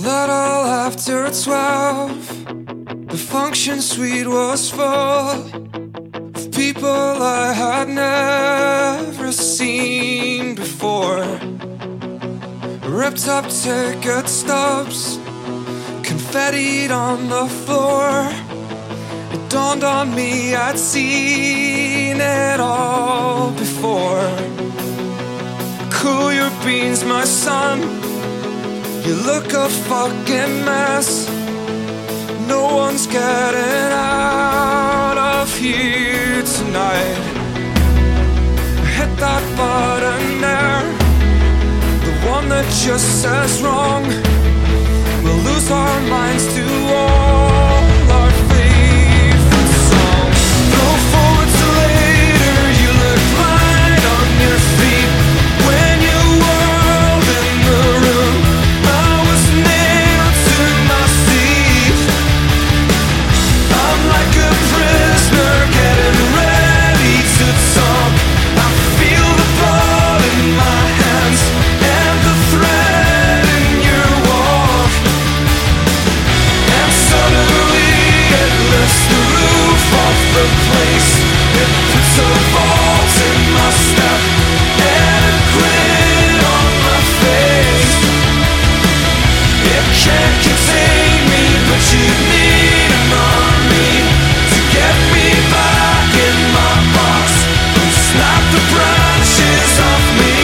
little after 12, the function suite was full of people I had never seen before. Ripped up ticket stubs, confettied on the floor. It dawned on me I'd seen it all before. Cool your beans, my son, you look a fucking mess. No one's getting out of here tonight. Hit that button there, the one that just says wrong. We'll lose our minds to all our favorite songs. Go forward to later, you look light on your feet. When you whirled in the room, I was nailed to my seat. I'm like a prisoner getting ready to talk. I feel the blood in my hands and the thread in your walk. And suddenly it lifts the roof off the place. It puts a vault in my step and a grin on my face. It can't contain me, but you need an army to get me back in my box and snap the branches off me.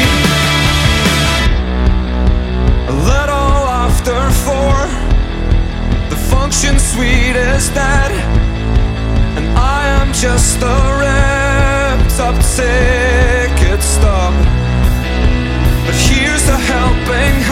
A little after 4, the function suite is dead, and I am just a ripped up ticket stub. But here's a helping